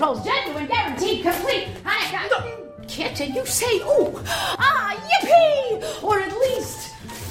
Pulse, genuine, guaranteed, complete. Kit, did you say, ooh, yippee, or at least,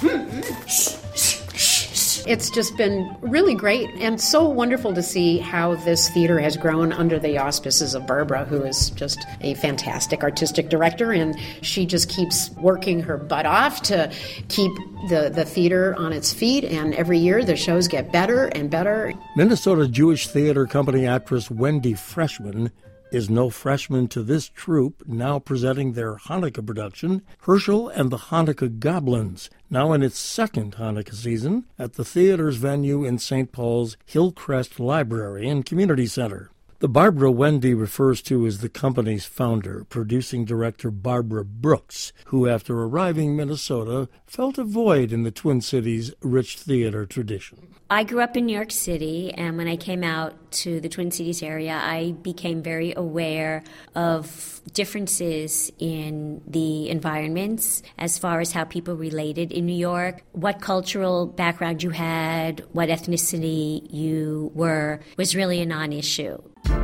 It's just been really great and so wonderful to see how this theater has grown under the auspices of Barbara, who is just a fantastic artistic director, and she just keeps working her butt off to keep the theater on its feet, and every year the shows get better and better. Minnesota Jewish Theater Company actress Wendy Freshman is no freshman to this troupe, now presenting their Hanukkah production, Herschel and the Hanukkah Goblins, now in its second Hanukkah season at the theater's venue in St. Paul's Hillcrest Library and Community Center. The Barbara Wendy refers to as the company's founder, producing director Barbara Brooks, who after arriving in Minnesota felt a void in the Twin Cities' rich theater tradition. I grew up in New York City, and when I came out to the Twin Cities area, I became very aware of differences in the environments as far as how people related in New York, what cultural background you had, what ethnicity you were, was really a non-issue.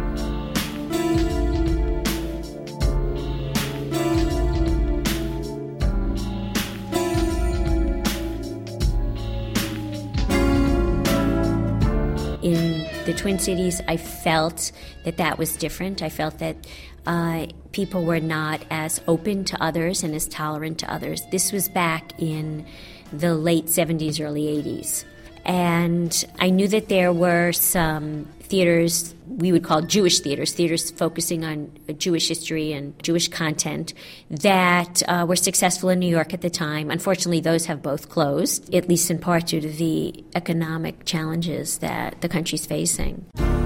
In the Twin Cities, I felt that was different. I felt that people were not as open to others and as tolerant to others. This was back in the late 70s, early 80s. And I knew that there were some theaters we would call Jewish theaters focusing on Jewish history and Jewish content that were successful in New York at the time. Unfortunately, those have both closed, at least in part due to the economic challenges that the country's facing.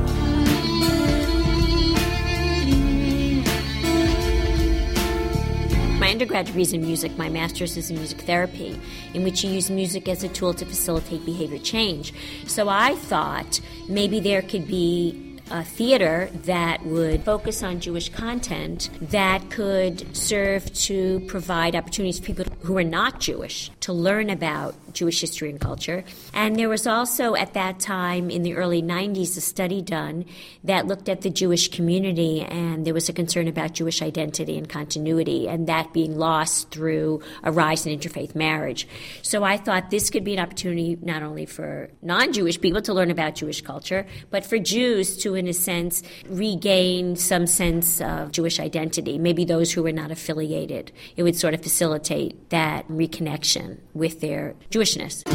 My undergrad degree is in music. My master's is in music therapy, in which you use music as a tool to facilitate behavior change. So I thought maybe there could be a theater that would focus on Jewish content that could serve to provide opportunities for people who are not Jewish to learn about Jewish history and culture. And there was also at that time in the early 90s a study done that looked at the Jewish community, and there was a concern about Jewish identity and continuity and that being lost through a rise in interfaith marriage. So I thought this could be an opportunity not only for non-Jewish people to learn about Jewish culture, but for Jews to, in a sense, regain some sense of Jewish identity, maybe those who were not affiliated. It would sort of facilitate that reconnection with their Jewishness.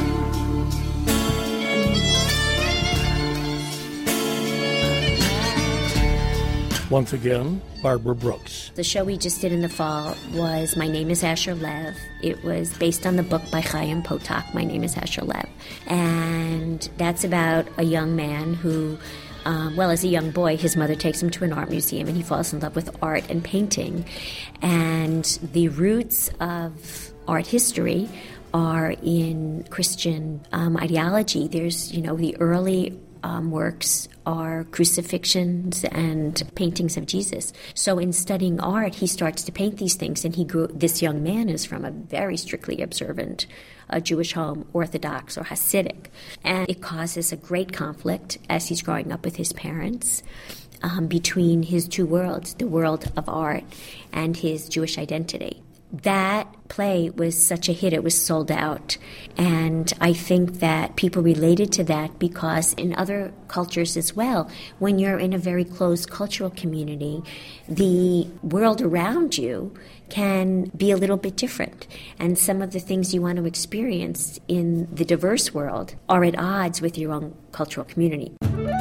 Once again, Barbara Brooks. The show we just did in the fall was My Name is Asher Lev. It was based on the book by Chaim Potok, My Name is Asher Lev. And that's about a young man who, as a young boy, his mother takes him to an art museum and he falls in love with art and painting. And the roots of art history are in Christian ideology. There's, the early works are crucifixions and paintings of Jesus. So in studying art, he starts to paint these things, and this young man is from a very strictly observant Jewish home, Orthodox or Hasidic. And it causes a great conflict as he's growing up with his parents between his two worlds, the world of art and his Jewish identity. That play was such a hit, it was sold out. And I think that people related to that because in other cultures as well, when you're in a very closed cultural community, the world around you can be a little bit different. And some of the things you want to experience in the diverse world are at odds with your own cultural community.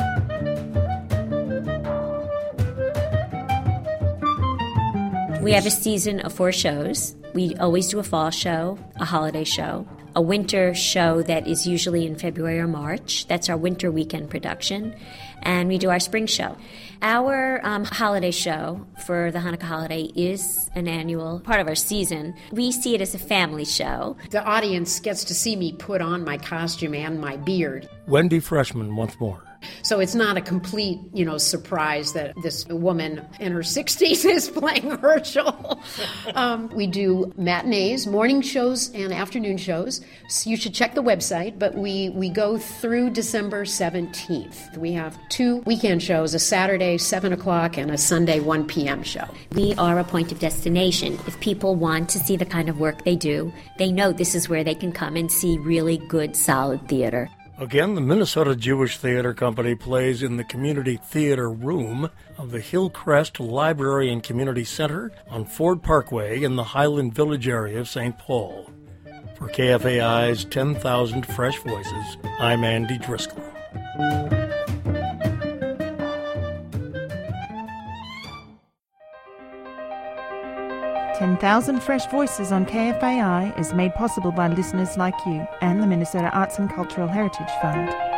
We have a season of 4 shows. We always do a fall show, a holiday show, a winter show that is usually in February or March. That's our winter weekend production. And we do our spring show. Our holiday show for the Hanukkah holiday is an annual part of our season. We see it as a family show. The audience gets to see me put on my costume and my beard. Wendy Freshman once more. So it's not a complete, surprise that this woman in her 60s is playing Herschel. We do matinees, morning shows, and afternoon shows. So you should check the website, but we go through December 17th. We have 2 weekend shows, a Saturday 7 o'clock and a Sunday 1 p.m. show. We are a point of destination. If people want to see the kind of work they do, they know this is where they can come and see really good, solid theater. Again, the Minnesota Jewish Theater Company plays in the Community Theater Room of the Hillcrest Library and Community Center on Ford Parkway in the Highland Village area of St. Paul. For KFAI's 10,000 Fresh Voices, I'm Andy Driscoll. 10,000 Fresh Voices on KFAI is made possible by listeners like you and the Minnesota Arts and Cultural Heritage Fund.